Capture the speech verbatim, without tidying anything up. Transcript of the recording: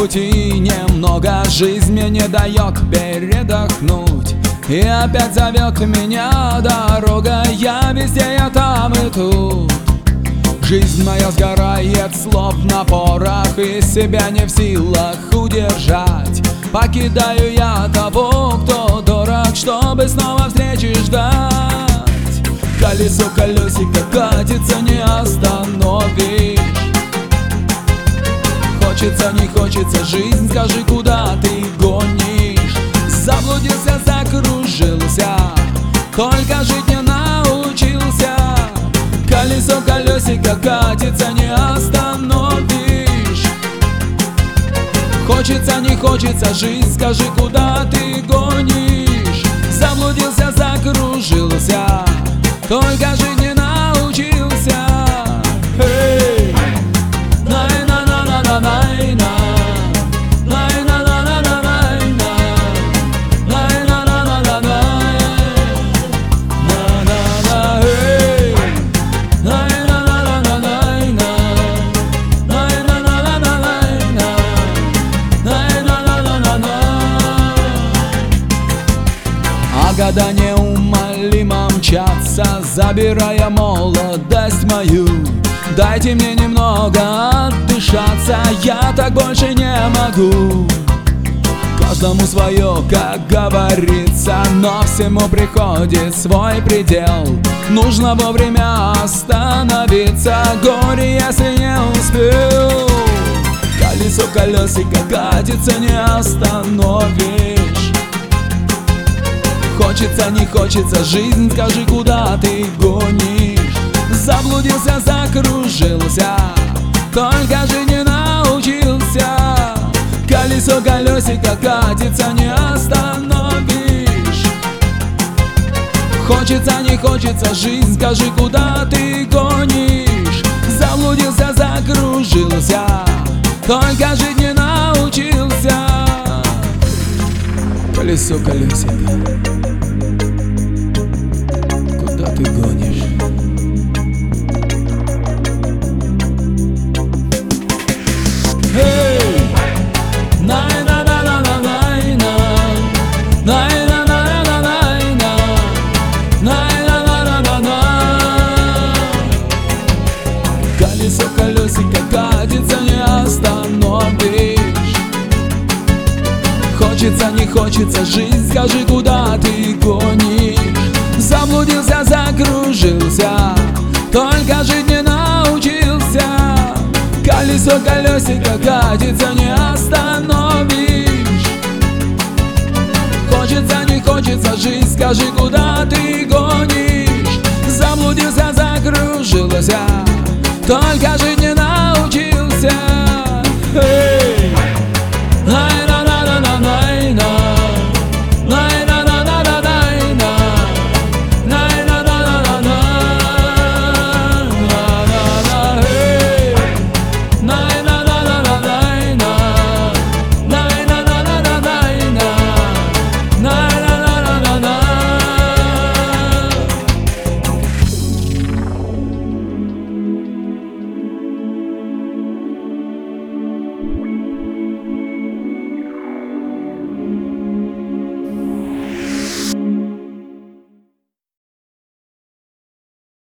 пути немного, жизнь мне не дает передохнуть. И опять зовет меня дорога, я везде, я там и тут. Жизнь моя сгорает, словно порох, и себя не в силах удержать. Покидаю я того, кто дорог, чтобы снова встречи ждать. Колесо колесико катится, не остановишь. Хочется, не хочется, жизнь, скажи, куда ты гонишь? Заблудился, закружился, только жить не научился. Колесо колесико катится, не остановишь. Хочется, не хочется, жизнь, скажи, куда ты гонишь? Заблудился, закружился, только жить не научился. Hey! Года неумолимо мчатся, забирая молодость мою. Дайте мне немного отдышаться, я так больше не могу. Каждому свое, как говорится, но всему приходит свой предел. Нужно вовремя остановиться, горе, если не успел. Колесо колесико катится, не остановишь. Хочется, не хочется, жизнь, скажи, куда ты гонишь? Заблудился, закружился, только жить не научился. Колесо колесико катится, не остановишь. Хочется, не хочется, жизнь, скажи, куда ты гонишь? Заблудился, закружился, только жить не научился. Колесо колесико, куда ты гонишь? Эй! Най-на-на-на-на-най-на, най-на-на-на-на-най-на, най-на-на-на-на-на. Колесо колесико катится, не остановишь. Хочется, не хочется, жизнь, скажи, куда ты гонишь? Заблудился, закружился, только жить не научился. Колесо колесико катится, не остановишь. Хочется, не хочется, жизнь, скажи, куда ты гонишь? Заблудился, закружился, только жить не